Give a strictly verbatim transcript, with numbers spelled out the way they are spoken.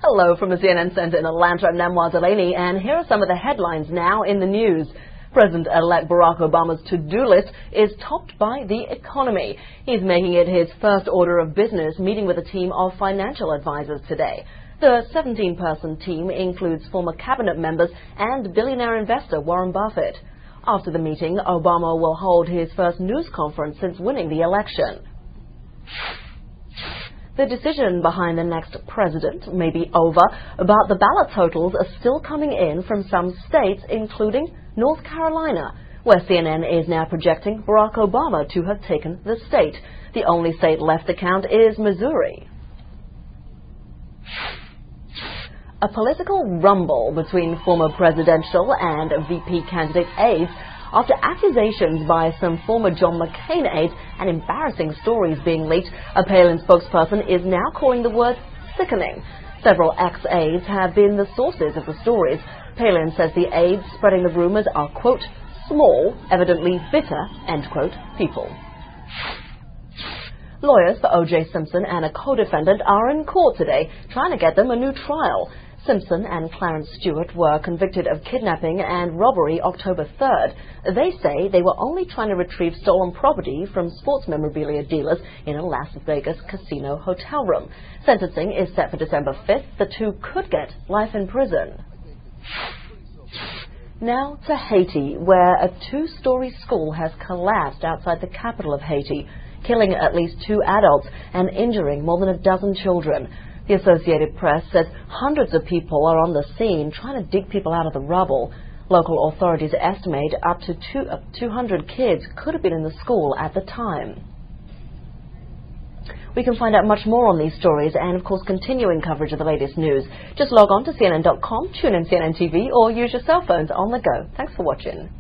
Hello from the C N N Center in Atlanta. I'm Namwa Delaney, and here are some of the headlines now in the news. President-elect Barack Obama's to-do list is topped by the economy. He's making it his first order of business, meeting with a team of financial advisors today. The seventeen-person team includes former cabinet members and billionaire investor Warren Buffett. After the meeting, Obama will hold his first news conference since winning the election. The decision behind the next president may be over, but the ballot totals are still coming in from some states, including North Carolina, where C N N is now projecting Barack Obama to have taken the state. The only state left to count is Missouri. A political rumble between former presidential and V P candidate aides after accusations by some former John McCain aides and embarrassing stories being leaked. A Palin spokesperson is now calling the word sickening. Several ex-aides have been the sources of the stories. Palin says the aides spreading the rumors are, quote, small, evidently bitter, end quote, people. Lawyers for O J Simpson and a co-defendant are in court today, trying to get them a new trial. Simpson and Clarence Stewart were convicted of kidnapping and robbery October third. They say they were only trying to retrieve stolen property from sports memorabilia dealers in a Las Vegas casino hotel room. Sentencing is set for December fifth. The two could get life in prison. Now to Haiti, where a two-story school has collapsed outside the capital of Haiti, killing at least two adults and injuring more than a dozen children. The Associated Press says hundreds of people are on the scene trying to dig people out of the rubble. Local authorities estimate up to two, uh, two hundred kids could have been in the school at the time. We can find out much more on these stories and, of course, continuing coverage of the latest news. Just log on to C N N dot com, tune in C N N T V, or use your cell phones on the go. Thanks for watching.